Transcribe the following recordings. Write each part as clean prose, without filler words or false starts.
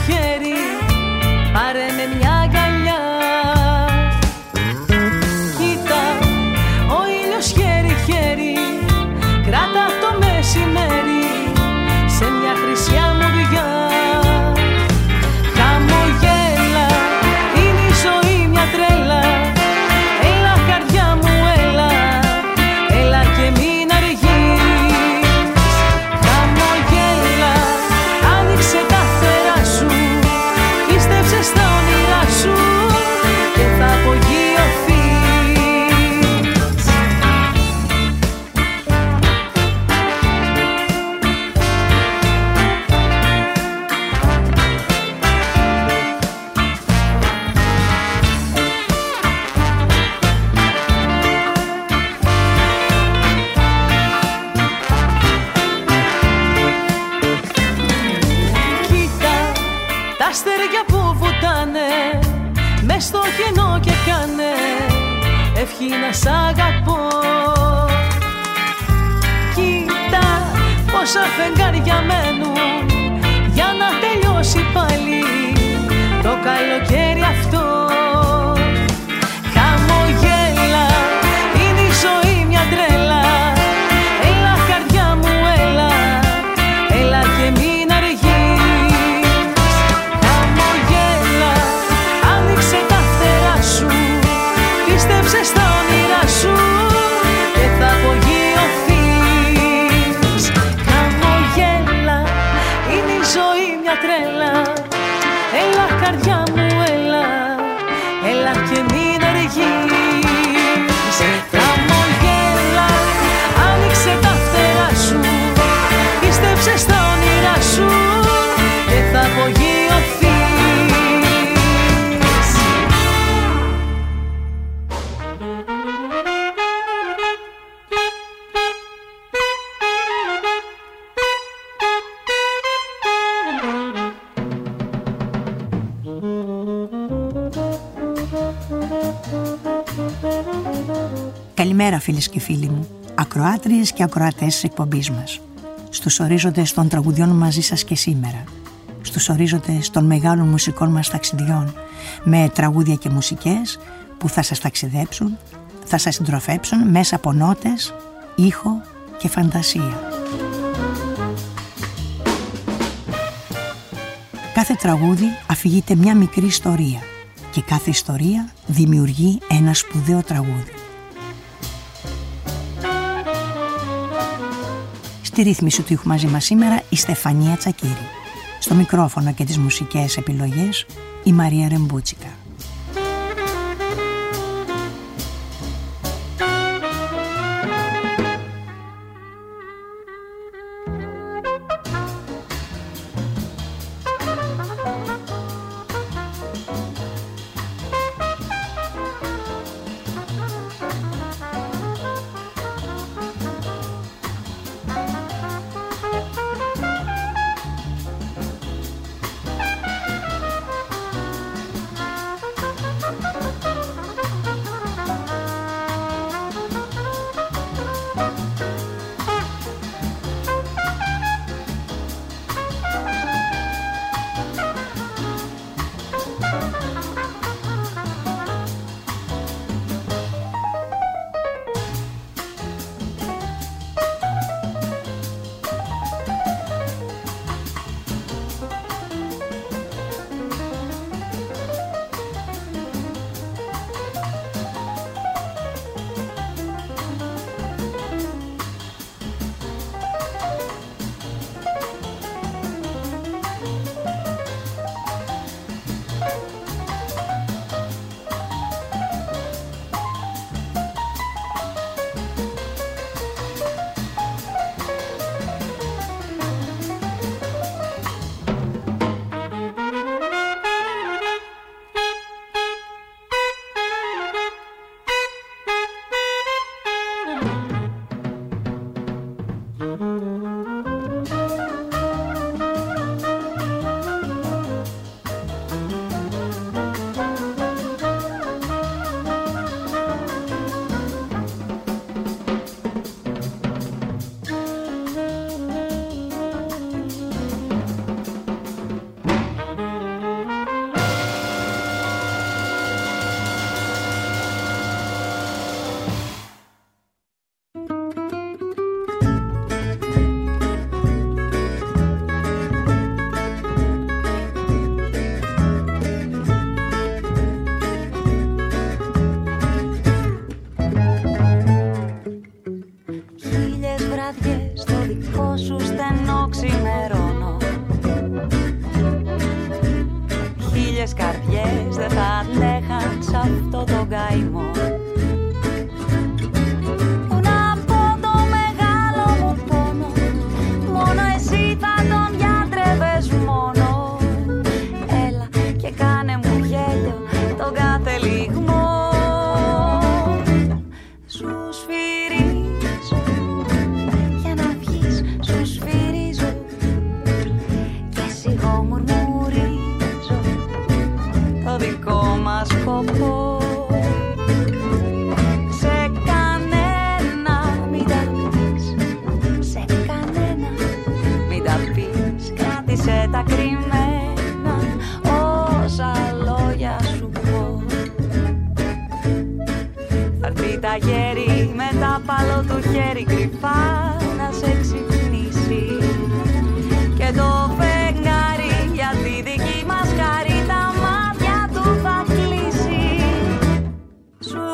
χέρι, πάρε με μια αγκαλιά. Κοίτα, ο ήλιος χέρι-χέρι, κράτα το μεσημέρι σε μια χρυσιά μουδιά. Χαμογέλα, είναι η ζωή μια τρέλα. Έλα καρδιά μου, έλα, έλα και μην αργείς. Χαμογέλα, άνοιξε τα φτερά σου, πίστεψε στα όνειρά σου και θα απογειωθείς. Αστέρια που βουτάνε μες στο κενό και κάνε ευχή να σ' αγαπώ. Κοίτα πόσα φεγγάρια μένουν για να τελειώσει πάλι το καλοκαίρι αυτό. Χαμογέλα, είναι η ζωή μια τρέλα. Έλα καρδιά μου, έλα, έλα και μην αργείς. Πίστεψε στα όνειρά σου και θα απογειωθείς. Χαμογέλα, είναι η ζωή μια τρέλα. Έλα καρδιά μου, έλα, έλα και μην αργείς. Χαμογέλα, άνοιξε τα φτερά σου, πίστεψε στα όνειρά σου και θα απογειωθείς. Καλημέρα φίλες και φίλοι μου, ακροάτριες και ακροατές της εκπομπής μας. Στους ορίζοντες των τραγουδιών μαζί σας και σήμερα. Στους ορίζοντες των μεγάλων μουσικών μας ταξιδιών, με τραγούδια και μουσικές που θα σας ταξιδέψουν, θα σας συντροφέψουν μέσα από νότες, ήχο και φαντασία. Κάθε τραγούδι αφηγείται μια μικρή ιστορία και κάθε ιστορία δημιουργεί ένα σπουδαίο τραγούδι. Στη ρύθμιση του ήχου μαζί μας σήμερα η Στεφανία Τσακίρη. Στο μικρόφωνο και τις μουσικές επιλογές η Μαρία Ρεμπούτσικα. μας σκοπό. Σε κανένα μην τα πεις, σε κανένα μην τα πεις. Κράτησε τα κρυμμένα όσα λόγια σου πω. Θα έρθει τα γέρι με τα παλό του χέρι κρυφά να σε ξυπνήσει. Και το φεγγάρι για τη δική μας χάρη τα μάτια του θα κλείσει. Σου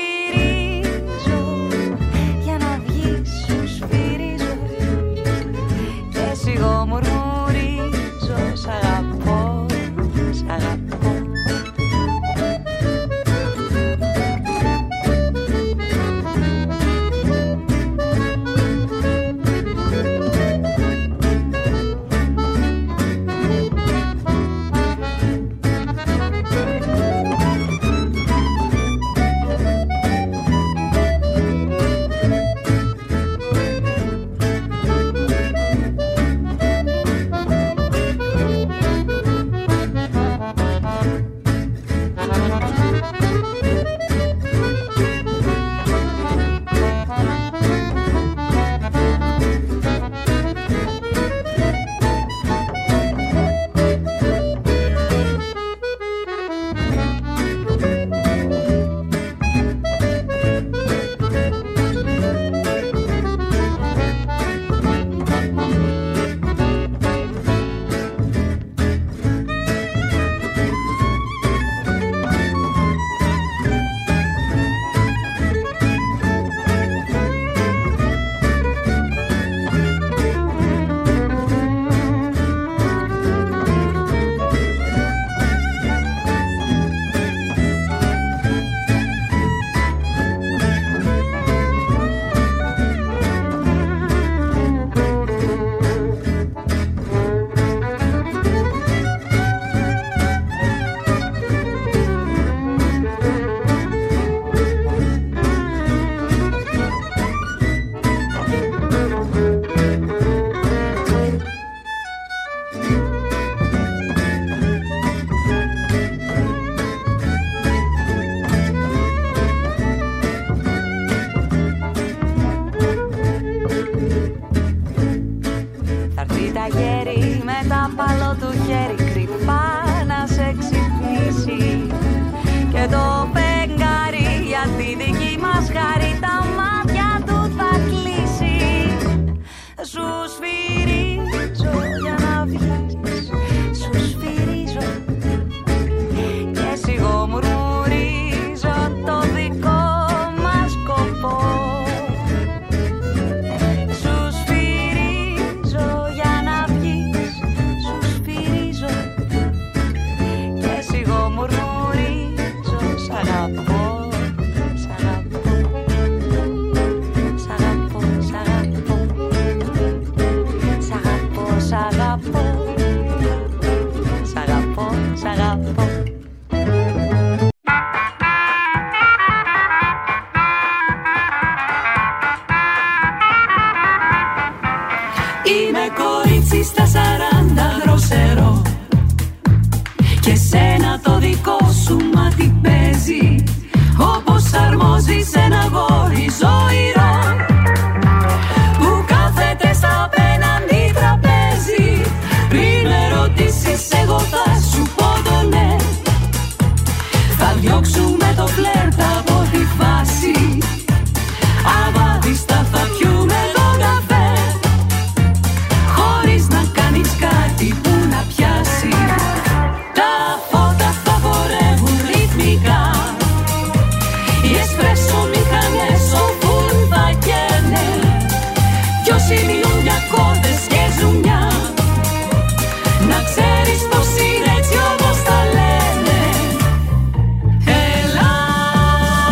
σφυρίζω για να βγεις, σου σφυρίζω και σιγό μουρμουρίζω. Σ' αγαπώ, σ' αγαπώ. Να ξέρεις πως είναι έτσι όπως τα λένε. Ελλάς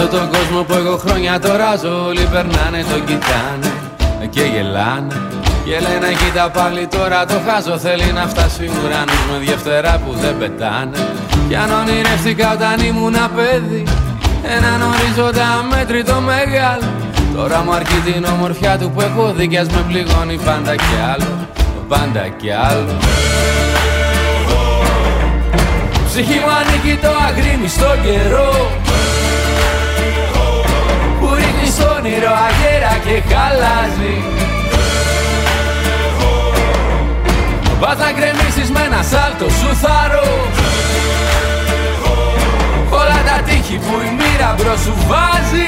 αυτόν τον κόσμο που εγώ χρόνια το ράζω, όλοι περνάνε, τον κοιτάνε και γελάνε. Και λένε κοίτα πάλι τώρα το χάζω, θέλει να φτάσει ουρανούς με διεφτερά που δεν πετάνε. Κι αν ονειρεύτηκα όταν ήμουνα παιδί έναν ορίζοντα μέτρητο μεγάλο, τώρα μου αρκεί την ομορφιά του που έχω δει κι ας με πληγώνει πάντα κι άλλο, πάντα κι άλλο. Ψυχή μου ανήκει το αγρίμι στον καιρό που ρίχνει στο όνειρο αγέρα και χαλάζει. Πας να γκρεμίσεις με ένα σάλτο σου θάρω όλα τα τείχη που η μοίρα μπρος σου βάζει.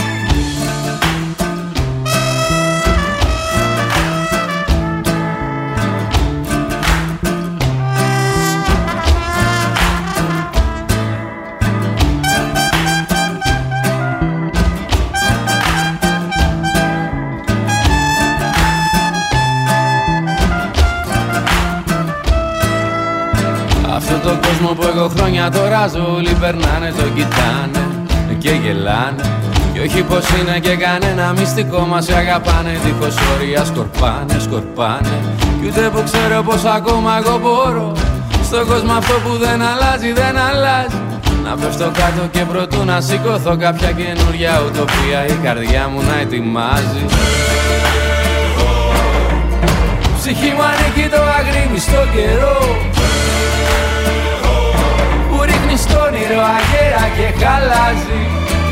Τον κόσμο που εγώ χρόνια το ράζω, όλοι περνάνε, τον κοιτάνε και γελάνε. Κι όχι πως είναι και κανένα μυστικό, μας αγαπάνε δίχως όρια, σκορπάνε, σκορπάνε. Κι ούτε που ξέρω πως ακόμα εγώ μπορώ στον κόσμο αυτό που δεν αλλάζει, δεν αλλάζει, να πέφτω κάτω και προτού να σηκωθώ κάποια καινούρια ουτοπία η καρδιά μου να ετοιμάζει. Ψυχή μου ανήκει το αγρίμι στον καιρό που ρίχνει στο όνειρο αγέρα και χαλάζει.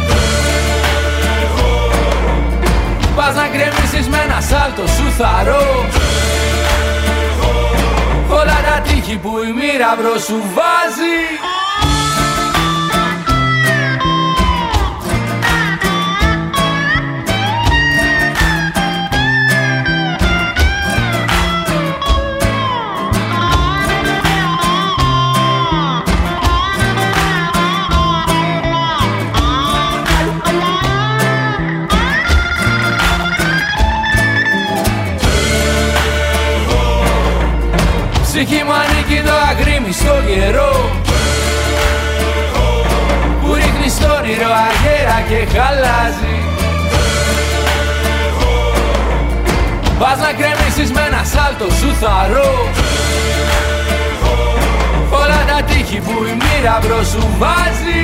Πας να γκρεμίσεις με ένα σάλτο σου θαρώ όλα τα τείχη που η μοίρα μπρος σου βάζει. Ψυχή μου ανήκει το αγρίμι στον καιρό που ρίχνει στο όνειρο αγέρα και χαλάζει. Πας να γκρεμίσεις με ένα σάλτο σου θαρώ όλα τα τείχη που η μοίρα μπρος σου βάζει.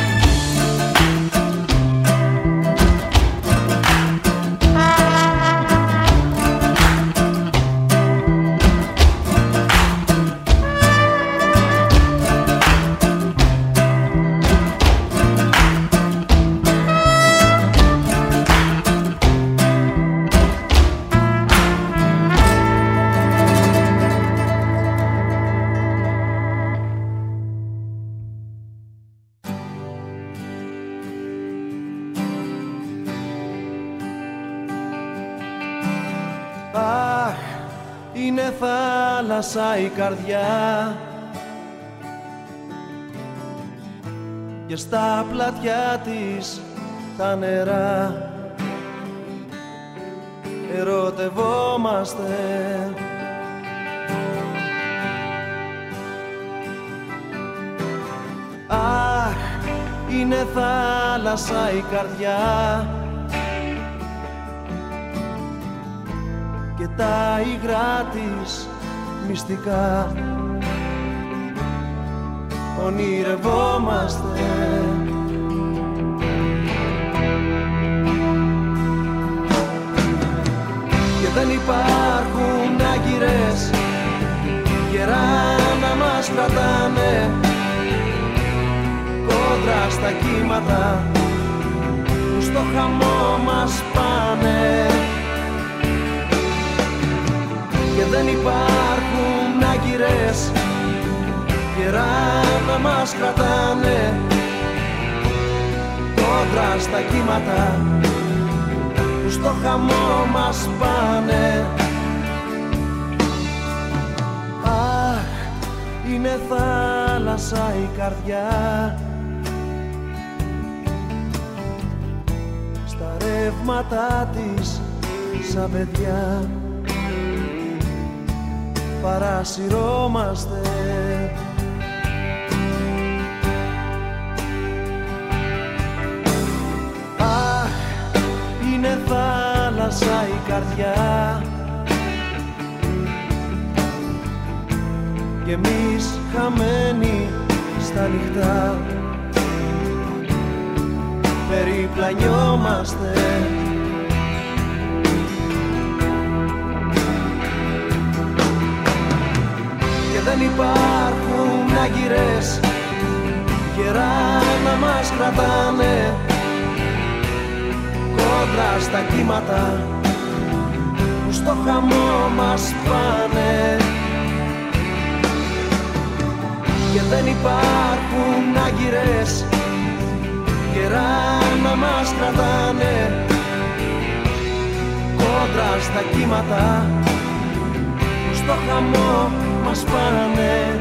Είναι θάλασσα η καρδιά και στα πλατιά της τα νερά ερωτευόμαστε. Αχ, είναι θάλασσα η καρδιά και τα υγρά της μυστικά ονειρευόμαστε. Και δεν υπάρχουν άγκυρες γερά να μας κρατάνε κόντρα στα κύματα που στο χαμό μας πάνε. Και δεν υπάρχουν άγκυρες γερά να μας κρατάνε κόντρα στα κύματα που στο χαμό μας πάνε. Αχ, είναι θάλασσα η καρδιά στα ρεύματα της σαν παιδιά παρασυρώμαστε. είναι θάλασσα η καρδιά κι εμείς χαμένοι στα νυχτά περιπλανιόμαστε. Και δεν υπάρχουν άγκυρες καιρά να μας κρατάνε κόντρα στα κύματα που στο χαμό μας πάνε. Και δεν υπάρχουν άγκυρες καιρά να μας κρατάνε κόντρα στα κύματα που στο χαμό μας πάνε.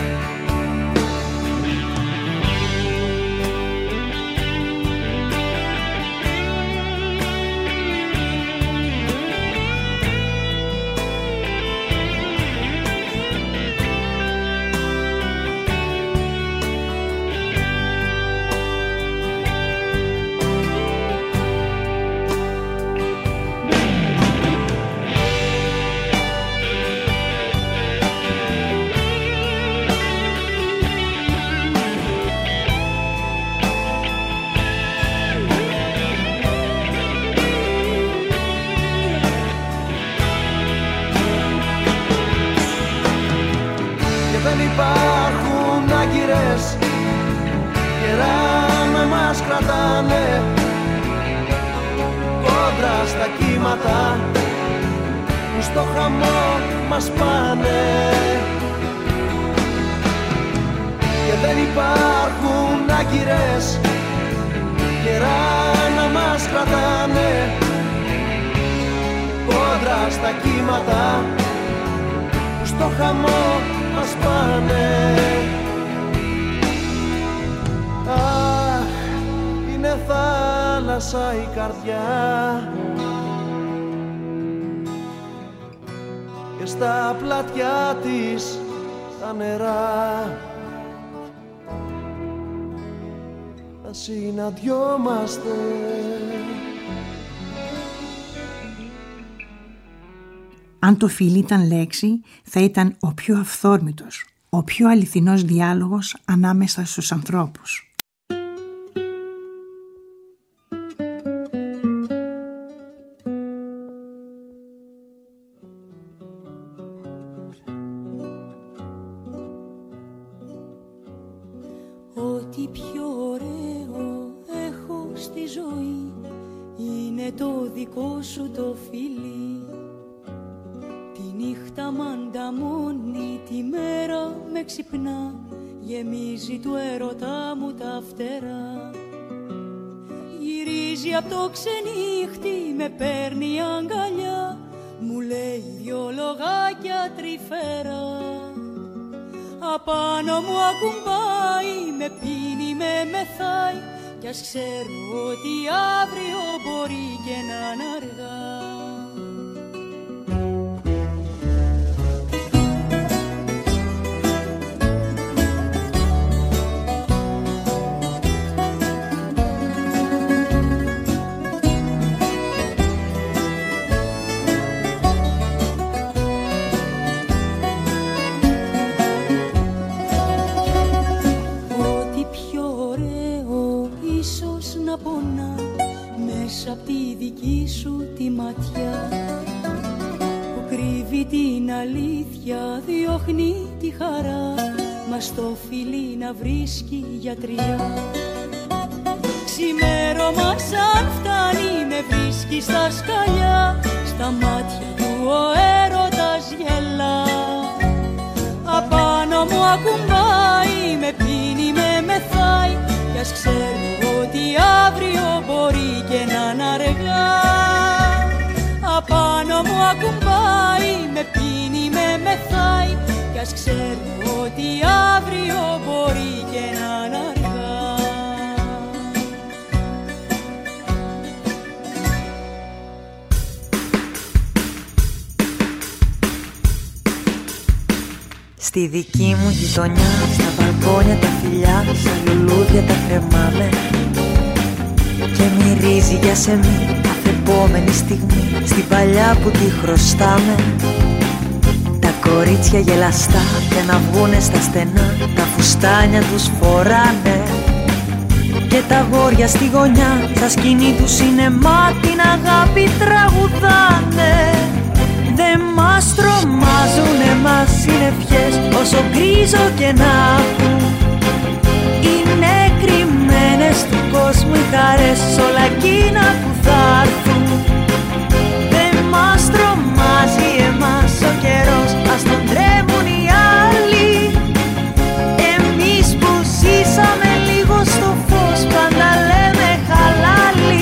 Κρατάνε κόντρα στα κύματα που στο χαμό μας πάνε. Και δεν υπάρχουν άγκυρες καιρά να μας κρατάνε κόντρα στα κύματα που στο χαμό μας πάνε. Είναι θάλασσα η καρδιά και στα πλατιά της τα νερά θα συναντιόμαστε. Αν το φιλί ήταν λέξη, θα ήταν ο πιο αυθόρμητος, ο πιο αληθινός διάλογος ανάμεσα στους ανθρώπους. Ό,τι πιο ωραίο έχω στη ζωή είναι το δικό σου το φιλί. Τη νύχτα μ' ανταμώνει, τη μέρα με ξυπνά, γεμίζει του έρωτά μου τα φτερά. Γυρίζει απ' το ξενύχτη, με παίρνει αγκαλιά, μου λέει δυο λογάκια τρυφερά. Απάνω μου ακουμπάει, με πίνει, με μεθάει, κι ας ξέρω ότι αύριο μπορεί και να είναι αργά. Πονά μέσα απ' τη δική σου τη ματιά που κρύβει την αλήθεια, διώχνει τη χαρά, μα στο φιλί να βρίσκει γιατριά. Ξημέρωμα σαν φτάνει, με βρίσκει στα σκαλιά, στα μάτια του ο έρωτας γελά. Απάνω μου ακουμπάει, με πίνει, με μεθάει, κι ας ξέρω ότι αύριο μπορεί και να είναι αργά. Απάνω μου ακουμπάει, με πίνει, με μεθάει, κι ας ξέρω ότι αύριο μπορεί και να είναι αργά. Στη δική μου γειτονιά, στα μπαλκόνια τα φιλιά, στα λουλούδια τα κρεμάμε και μυρίζει για σεμί κάθε επόμενη στιγμή, στην παλιά που τη χρωστάμε. Τα κορίτσια γελαστά και να βγουνε στα στενά, τα φουστάνια τους φοράνε. Και τα αγόρια στη γωνιά, στα σκηνή του σινεμά, την αγάπη τραγουδάνε. Δεν μας τρομάζουν εμάς συννεφιές, όσο γκρίζο και να έχουν. Είναι κρυμμένες του κόσμου οι χαρές, όλα εκείνα που θα έρθουν. Δεν μας τρομάζει εμάς ο καιρός, ας τον τρέμουν οι άλλοι. Εμείς που ζήσαμε λίγο στο φως, πάντα λέμε χαλάλι.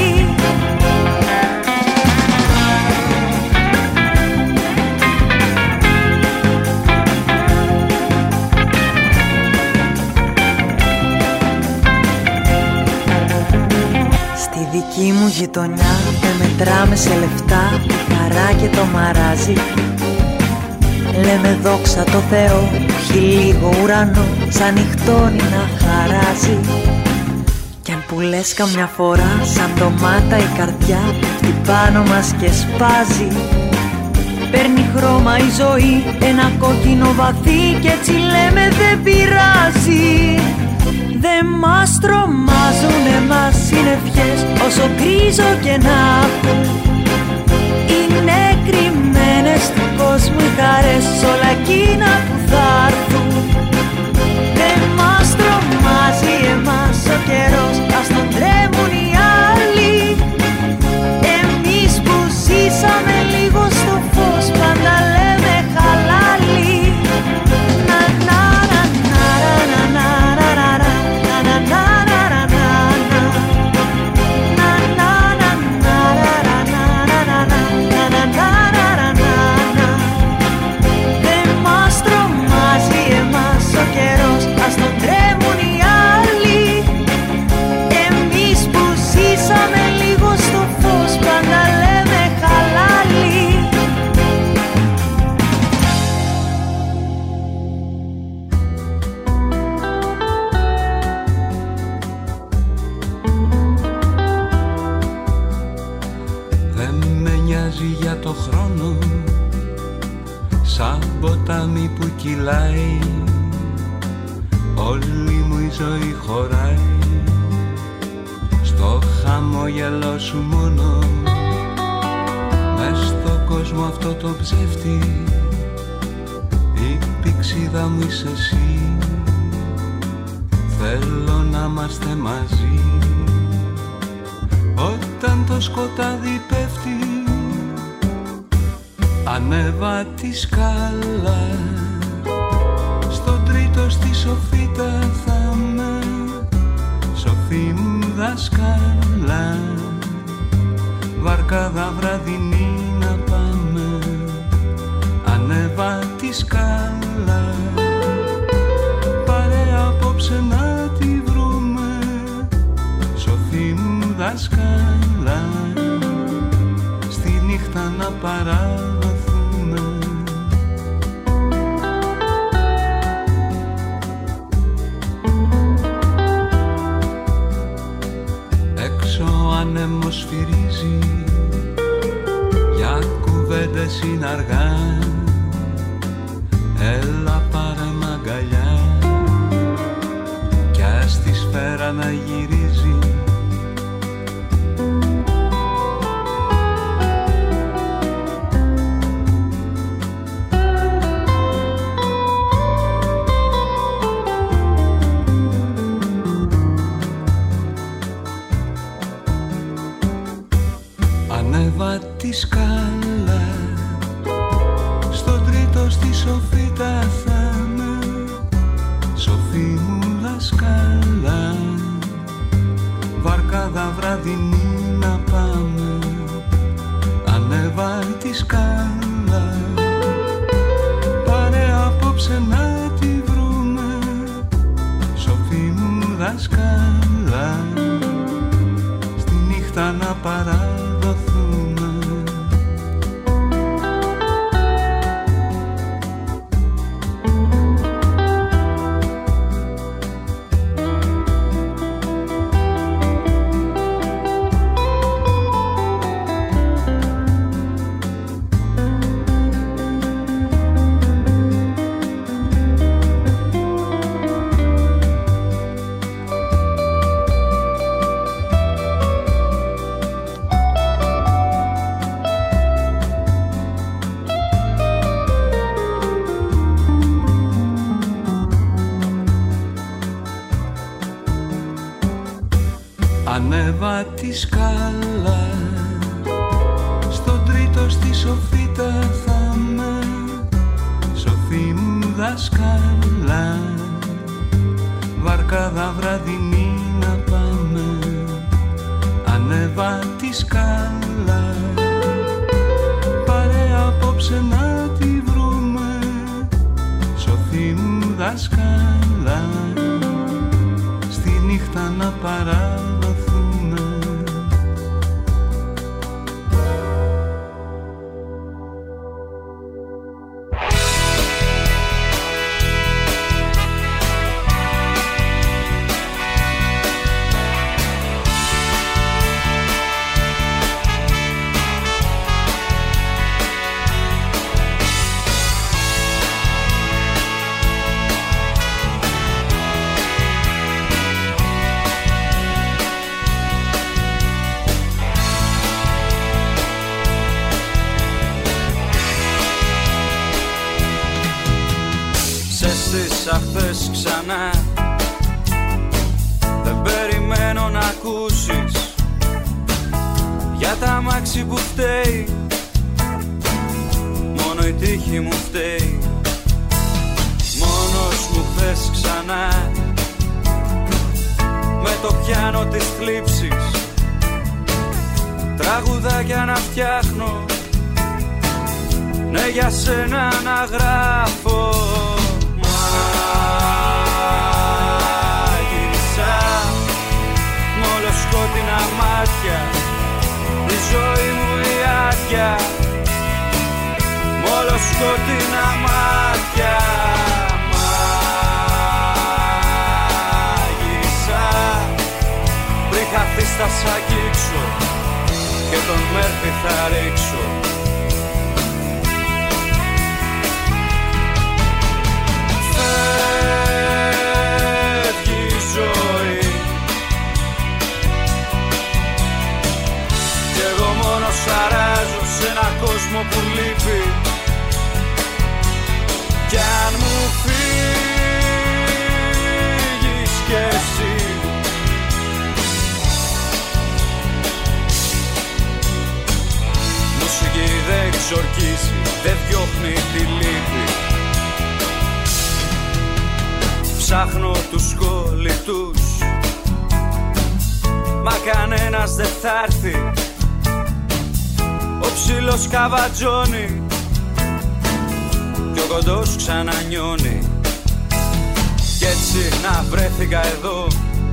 Στη δική μου γειτονιά με μετράμε σε λεφτά, τη χαρά και το μαράζι. Λέμε δόξα τω Θεώ, έχει λίγο ουρανό, σαν νυχτώνει να χαράζει. Κι αν που λες καμιά φορά, σαν ντομάτα η καρδιά πέφτει πάνω μας και σπάζει. Παίρνει χρώμα η ζωή, ένα κόκκινο βαθύ, κι έτσι λέμε δεν πειράζει. Δεν μας τρομάζουν εμάς συννεφιές, όσο γκρίζο και να έχουν. Είναι κρυμμένες του κόσμου οι χαρές, όλα εκείνα που θα έρθουν. Δεν μας τρομάζει εμάς ο καιρός, ας τον τρέμουν οι άλλοι. Εμείς που ζήσαμε λίγο στο φως, πάντα λέμε χαλάλι. Να να να να να να να να να. Δεν μας τρομάζει εμάς ο καιρός, ας τον τρέμουν οι άλλοι. Εμείς που ζήσαμε λίγο στο φως, πάντα λέμε χαλάλι. Για το χρόνο, σαν ποτάμι που κυλάει, όλη μου η ζωή χωράει στο χαμόγελό σου μόνο. Μες στο κόσμο αυτό το ψεύτη, η πηξίδα μου είσαι εσύ. Θέλω να είμαστε μαζί όταν το σκοτάδι πέφτει. Ανέβα τη σκάλα, στον τρίτο στη σοφίτα θα με, σοφή μου δασκάλα. Βαρκάδα βραδινή να πάμε, ανέβα τη σκάλα. Παρέα απόψε να τη βρούμε, σοφή μου δασκάλα. Στη νύχτα να παραδοθούμε. Έξω ο άνεμος σφυρίζει, για κουβέντες είναι αργά. Έλα πάρε μ' αγκαλιά, κι ας τη σφαίρα να γυρίζει. Ανέβα τη σκάλα, στον τρίτο στη σοφίτα θα με, σοφή μου δασκάλα. Βαρκάδα βραδινή να πάμε, ανέβα τη σκάλα. Πάρε απόψε να τη βρούμε, σοφή μου δασκάλα. Στη νύχτα να παραδοθούμε. Ανέβα τη σκάλα, στον τρίτο στη σοφίτα θα με, σοφή μου δασκάλα, βαρκάδα βραδινή να πάμε. Ανέβα τη σκάλα, παρέα απόψε να τη βρούμε, σοφή μου δασκάλα, στη νύχτα να παραδοθούμε. Χθες ξανά δεν περιμένω να ακούσεις για τα αμάξι που φταίει, μόνο η τύχη μου φταίει. Μόνος μου χθες ξανά με το πιάνο της θλίψης, τραγουδάκια να φτιάχνω, ναι για σένα να γράφω. Σκότεινα μάτια, η ζωή μου η άδεια, μόλο σκότεινα μάτια. Μάγισσα, πριν χαθείς θα σ' αγγίξω και τον Μέρφυ θα ρίξω. Φεύγει η ζωή σαράζω σε ένα κόσμο που λείπει, κι αν μου φύγεις κι εσύ, μουσική δεν ξορκίζει, δεν διώχνει τη λύπη. Ψάχνω τους κολλητούς, μα κανένας δεν θα έρθει. Ο ψήλος καβατζώνει κι ο κοντός ξανανιώνει. Κι έτσι να βρέθηκα εδώ,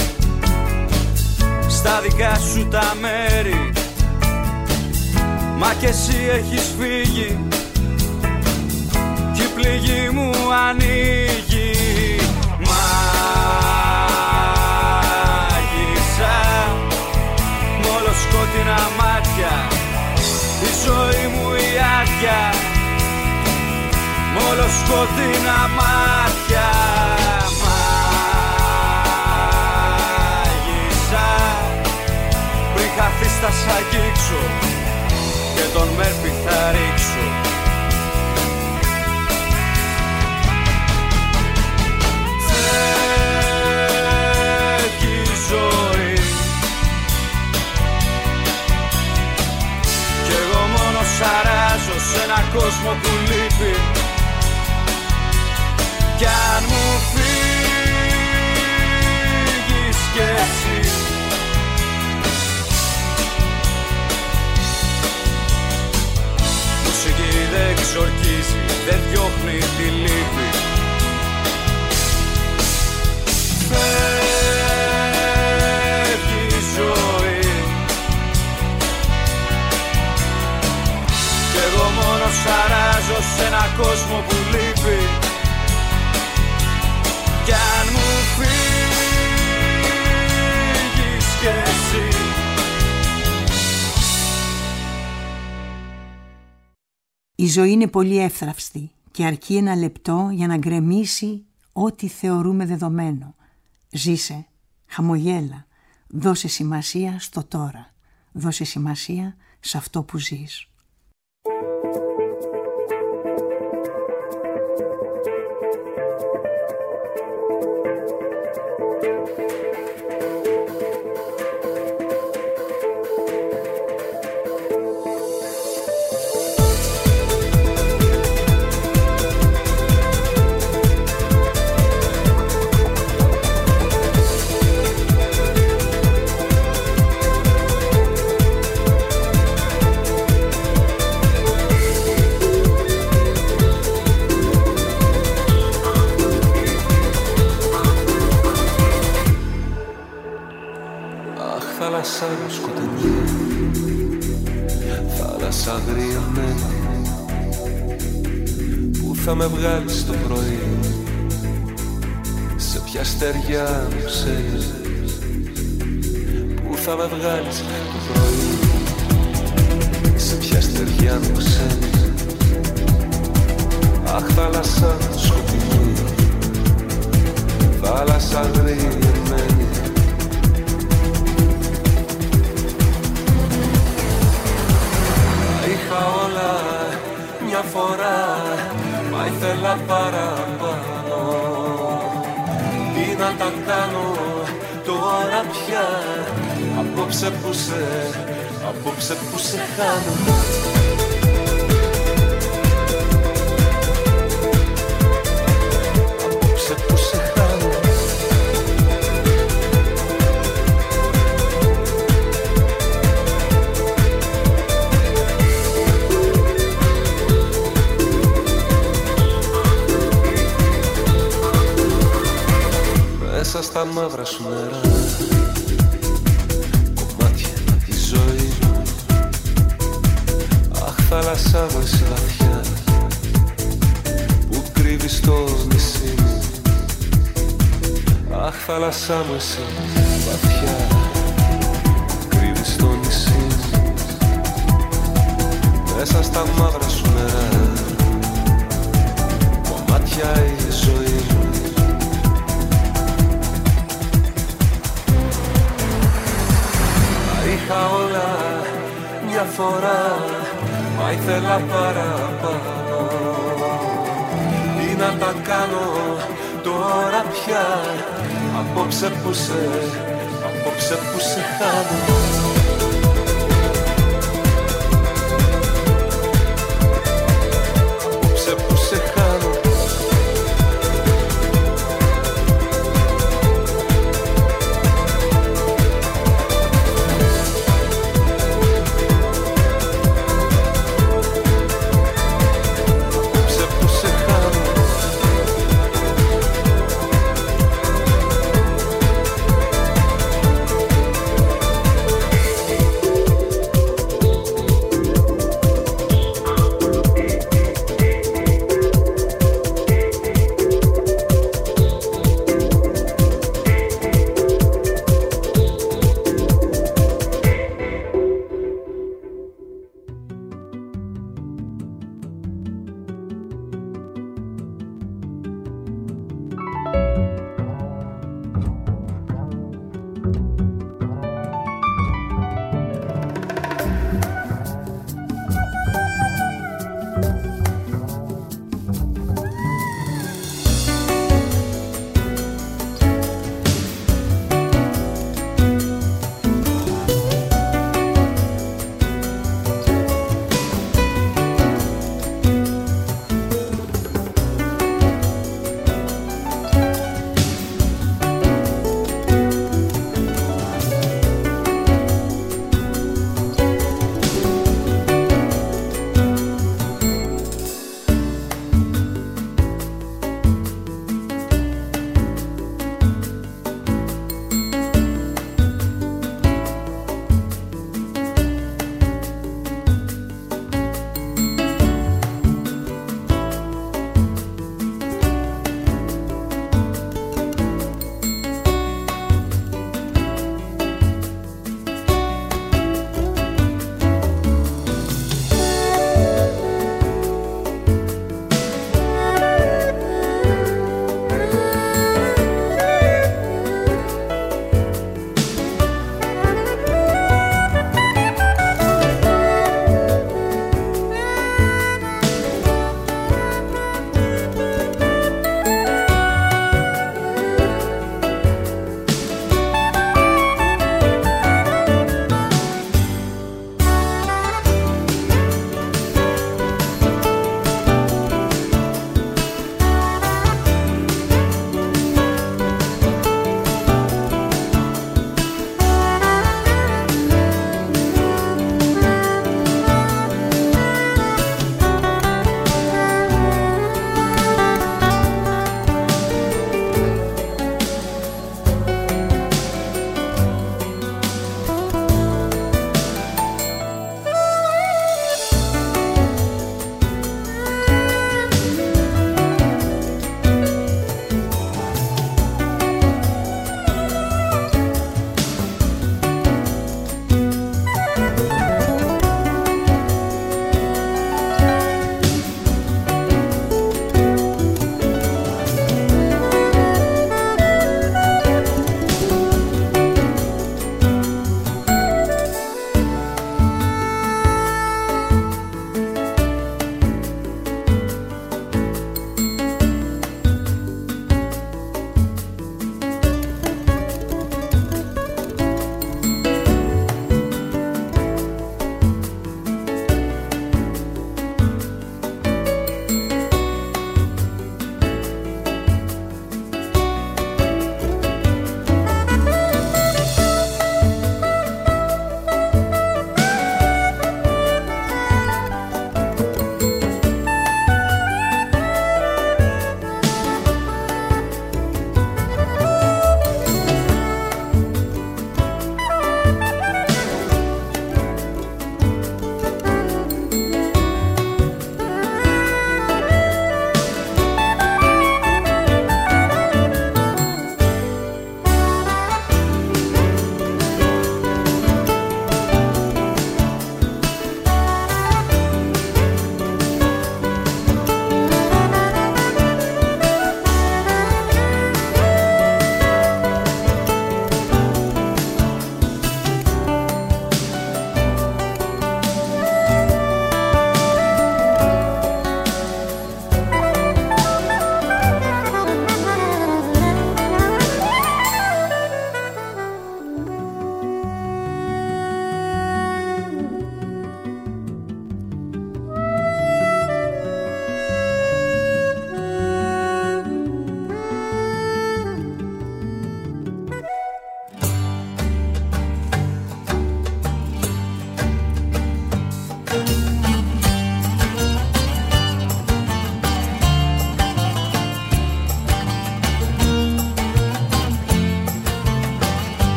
στα δικά σου τα μέρη, μα κι εσύ έχεις φύγει κι η πληγή μου ανοίγει. Μάγισσα, μόλο σκότεινα μάτια, η ζωή μου η άδεια, μόλο σκότεινα μάτια. Μάγισσα, πριν χαθείς θα σ' αγγίξω και τον Μέρφυ θα ρίξω. Φεύγει η ζωή κι εγώ μόνο σαράζω σε ένα κόσμο που λείπει, κι αν μου φύγεις κι εσύ, μουσική δεν ξορκίζει, δεν διώχνει τη λύπη. Φεύγει η ζωή κι εγώ μόνο σαράζω σε ένα κόσμο που λείπει, κι αν μου φύγεις κι εσύ. Η ζωή είναι πολύ εύθραυστη και αρκεί ένα λεπτό για να γκρεμίσει ό,τι θεωρούμε δεδομένο. Ζήσε, χαμογέλα, δώσε σημασία στο τώρα, δώσε σημασία σε αυτό που ζεις. κοιτάς αγριεμένα. Πού θα με βγάλεις το πρωί, σε ποια στεριά μου ξέρεις. Πού θα με βγάλεις το πρωί, σε ποια στεριά μου ξέρεις. Αχ, θάλασσα σκοτεινή, θάλασσα αγριεμένη. Είχα όλα μια φορά, μα ήθελα παραπάνω. Τι να τα κάνω τώρα πια, απόψε που σε χάνω. Μέσα στα μαύρα σου νερά, κομμάτια τη ζωή μου. Αχ, θάλασσά μου εσύ βαθιά, που κρύβεις το νησί μου. Αχ, θάλασσά μου εσύ βαθιά, που κρύβεις το νησί μου. Μέσα στα μαύρα σου νερά, κομμάτια η ζωή μου. Είχα όλα μια φορά, μα ήθελα παραπάνω. Τι να τα κάνω τώρα πια, απόψε που σε χάνω.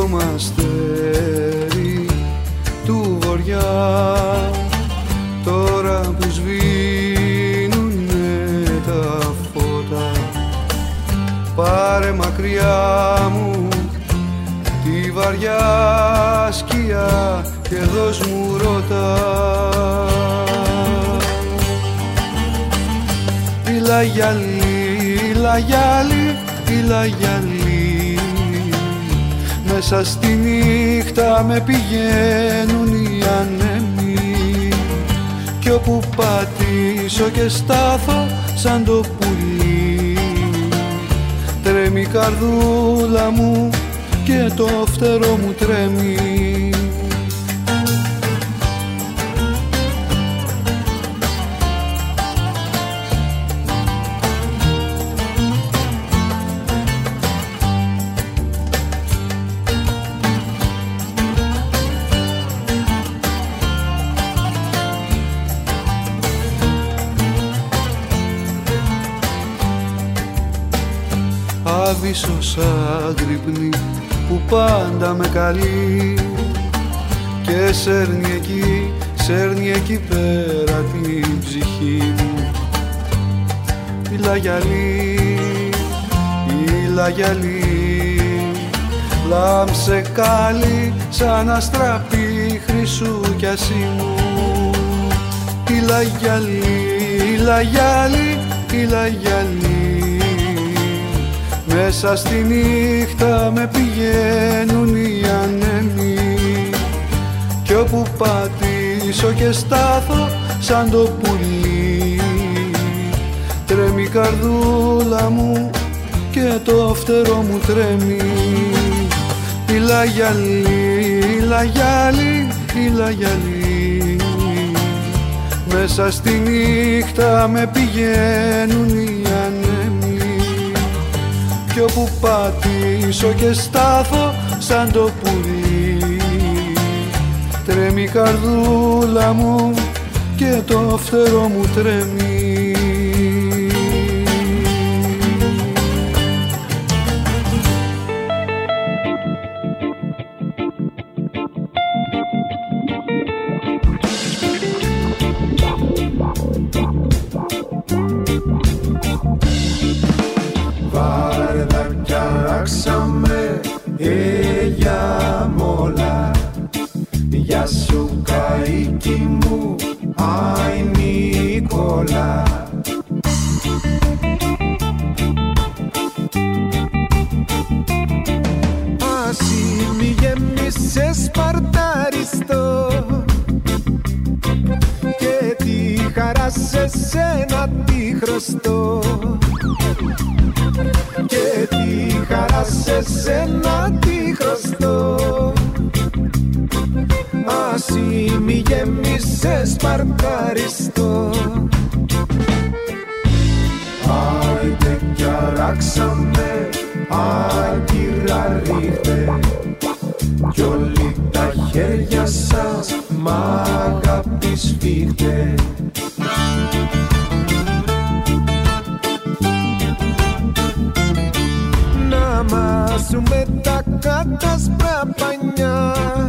σύντομα αστέρι του βοριά, τώρα που σβήνουνε τα φώτα, πάρε μακριά μου τη βαριά σκιά και δώσ' μου ρώτα. Ήλα γυαλί, ήλα γυαλί, μέσα στη νύχτα με πηγαίνουν οι άνεμοι, κι όπου πατήσω και στάθω σαν το πουλί, τρέμει η καρδούλα μου και το φτερό μου τρέμει. Άβυσσος άγρυπνη που πάντα με καλεί και σέρνει εκεί πέρα την ψυχή μου. Ήλα γυαλί, λάμψε κάλλη σαν αστραπή χρυσού κι ασήμου. Ήλα γυαλί, μέσα στη νύχτα με πηγαίνουν οι άνεμοι, κι όπου πατήσω και στάθω σαν το πουλί, τρέμει η καρδούλα μου και το φτερό μου τρέμει. Ήλα γυαλί, μέσα στη νύχτα με πηγαίνουν οι άνεμοι, κι όπου πατήσω και στάθω σαν το πουλί, τρέμει η καρδούλα μου και το φτερό μου τρέμει. για μόλα, για σου καίκι μου, άι Νικόλα. Ασύ μη γέμισες παρτάριστο και τη χαρά σε σένα τη χρωστώ, και τη χαρά σε σένα τη χρωστώ. Ασύ μη γέμισες παρτάριστο. Άιντε κι αράξαμε άγκυρα ρίχτε κι όλοι τα χέρια σας μ' αγάπη σφίχτε. Να μάσουμε τα κατάσπρα πανιά,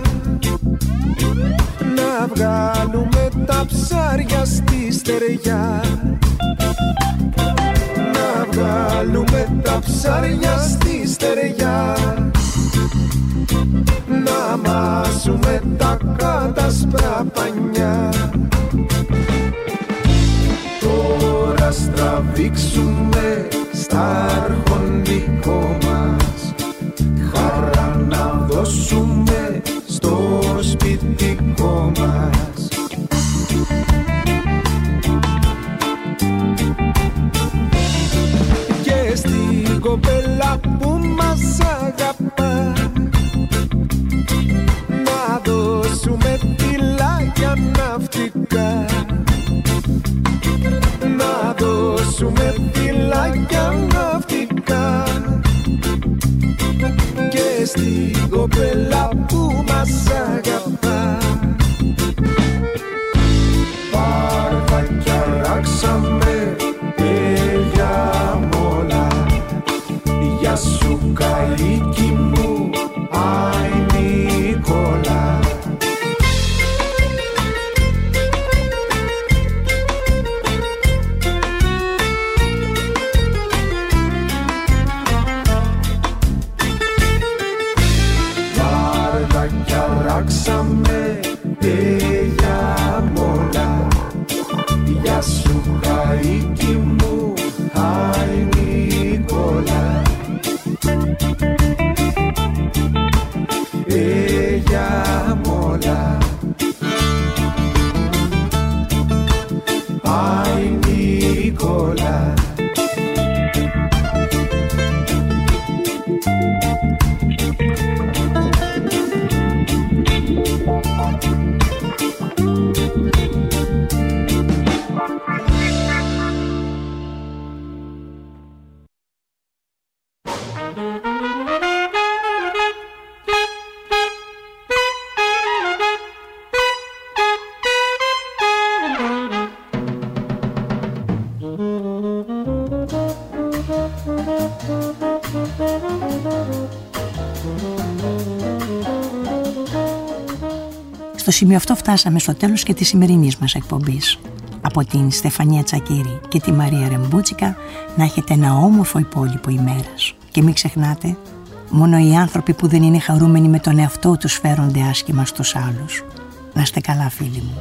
να βγάλουμε τα ψάρια στη στεριά, να βγάλουμε τα ψάρια στη στεριά, να μάσουμε τα κατάσπρα πανιά. Τώρα στραβήξουμε στα αρχοντικό μας, χαρά να δώσουμε στο σπιτικό μας. Και στην κοπέλα που μας αγαπά να δώσουμε φυλάκια ναυτικά, να δώσουμε φυλάκια ναυτικά. Και στην κοπέλα που μας αγαπά πάρτα κι αράξαμε τέλεια μ' όλα. Για σου καίκι μου, άι Στο σημείο αυτό φτάσαμε στο τέλος και της σημερινής μας εκπομπής. Από την Στεφανία Τσακίρη και τη Μαρία Ρεμπούτσικα να έχετε ένα όμορφο υπόλοιπο ημέρας. Και μην ξεχνάτε, μόνο οι άνθρωποι που δεν είναι χαρούμενοι με τον εαυτό τους φέρονται άσχημα στους άλλους. Να είστε καλά, φίλοι μου.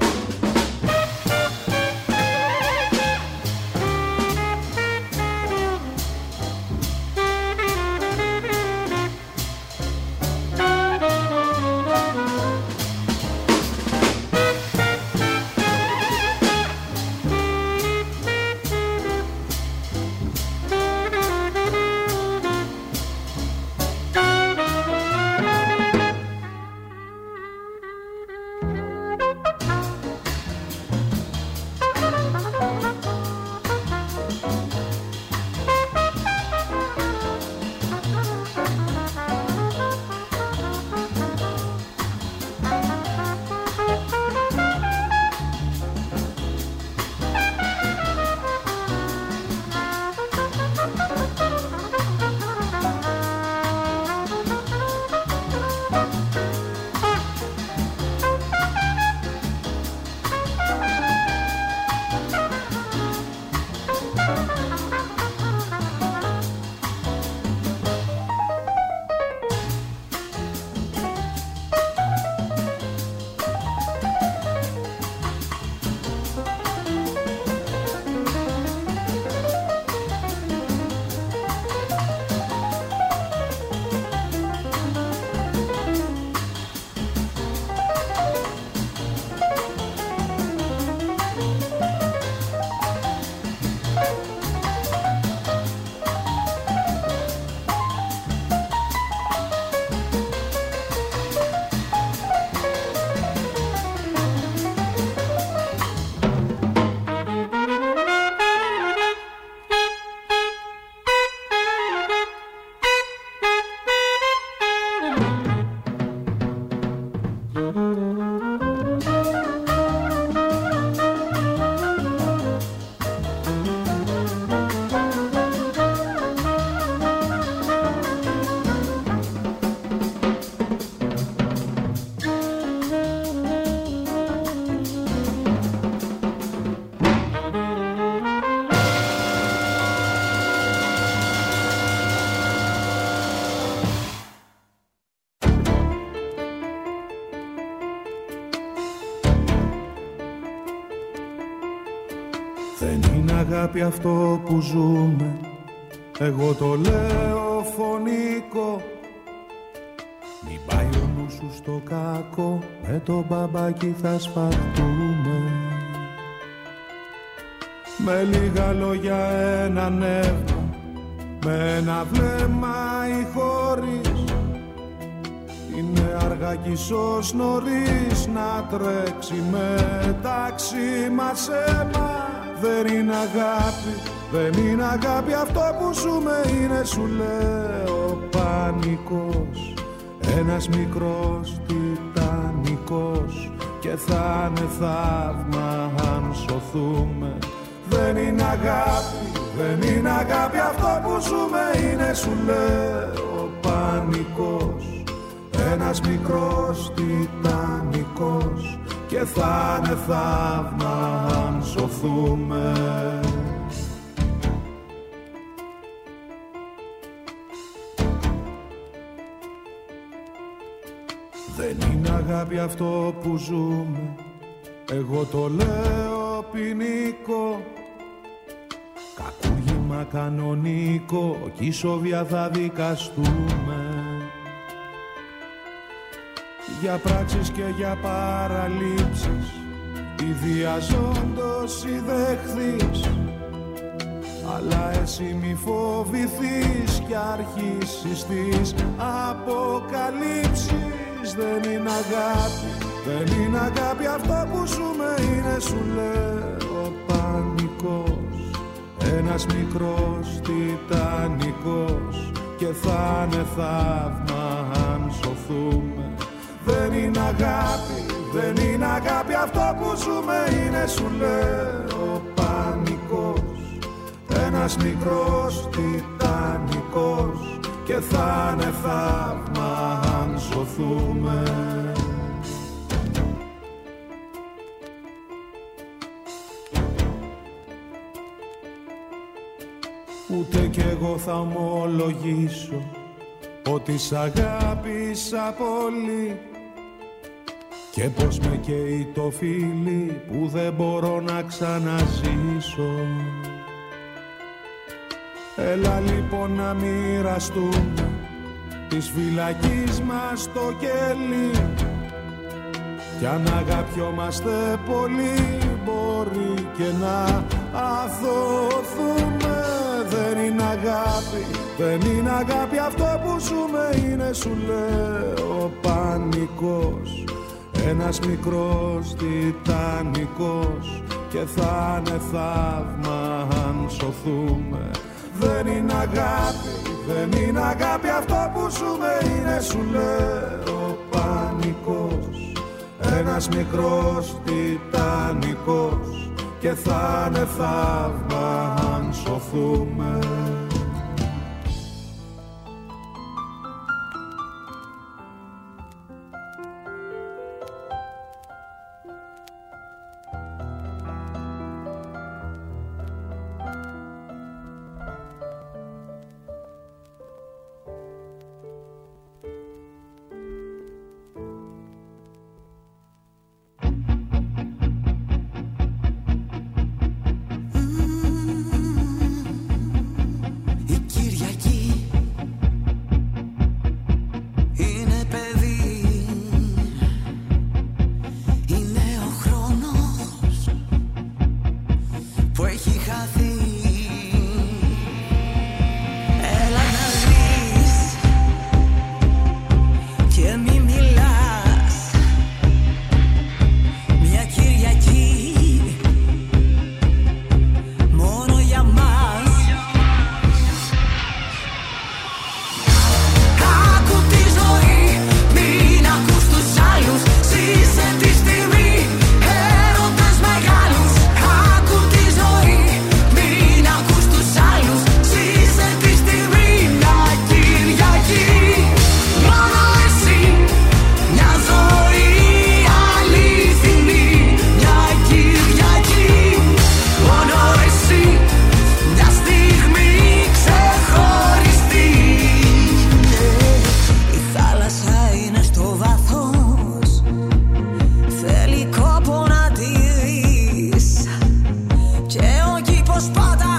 Δεν είναι αγάπη αυτό που ζούμε, εγώ το λέω φωνικό. Μην πάει ο νους σου στο κακό, με το μπαμπάκι θα σπαρτούμε. Με λίγα λόγια ένα νεύμα, με ένα βλέμμα ή χωρίς. Είναι αργά κι ίσως νωρίς να τρέξει μεταξύ μας αίμα. Δεν είναι αγάπη, δεν είναι αγάπη αυτό που ζούμε, είναι σου λέω πανικός. Ένας μικρός τιτανικός και θα είναι θαύμα αν σωθούμε. Δεν είναι αγάπη, δεν είναι αγάπη αυτό που ζούμε, είναι σου λέω πανικός. Ένας μικρός τιτανικός και θα είναι θαύμα αν σωθούμε. Δεν είναι αγάπη αυτό που ζούμε, εγώ το λέω ποινικό. Κακούργημα κανονικό κι ισόβια θα δικαστούμε. Για πράξεις και για παραλήψεις, ιδιαζόντως ιδεχθείς. Αλλά εσύ μη φοβηθείς κι αρχίσεις τις αποκαλύψεις. Δεν είναι αγάπη, δεν είναι αγάπη αυτό που ζούμε, είναι σου λέω πανικός. Ένας μικρός τιτανικός και θα είναι θαύμα αν σωθούμε. Δεν είναι αγάπη, δεν είναι αγάπη αυτό που ζούμε, είναι σου λέω πανικός. Ένας μικρός τιτανικός και θα είναι θαύμα αν σωθούμε. ούτε κι εγώ θα ομολογήσω ότι σ' αγάπησα πολύ και πως με καίει το φίλι που δεν μπορώ να ξαναζήσω. Έλα λοιπόν να μοιραστούμε της φυλακής μας το κέλι κι αν αγαπιόμαστε πολύ μπορεί και να αθωθούμε. Δεν είναι αγάπη, δεν είναι αγάπη αυτό που ζούμε, είναι σου λέω πανικός, ένας μικρός τιτανικός και θα είναι θαύμα αν σωθούμε. Δεν είναι αγάπη, δεν είναι αγάπη αυτό που ζούμε, είναι σου λέω πανικός, ένας μικρός τιτανικός και θα είναι θαύμα αν σωθούμε. Spada